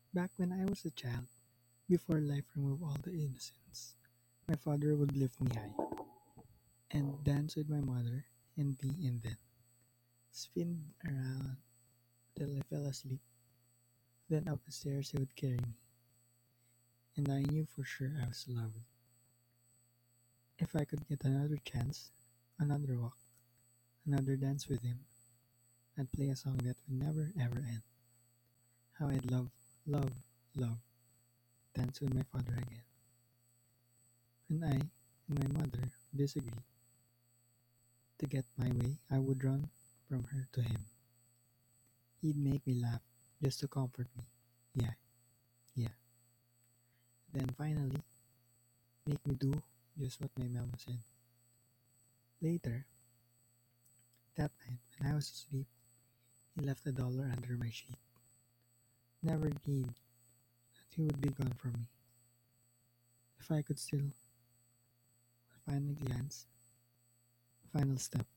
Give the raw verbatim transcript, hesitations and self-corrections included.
Back when I was a child, before life removed all the innocence, my father would lift me high and dance with my mother and me and then spin around till I fell asleep. Then up the stairs he would carry me, and I knew for sure I was loved. If I could get another chance, another walk, another dance with him, I'd play a song that would never ever end. How I'd love, love, love, dance with my father again. When I and my mother disagree, to get my way, I would run from her to him. He'd make me laugh just to comfort me. Yeah, yeah. Then finally, make me do just what my mama said. Later, that night, when I was asleep, he left a dollar under my sheet. Never dreamed that he would be gone from me. If I could still, a final glance, final step,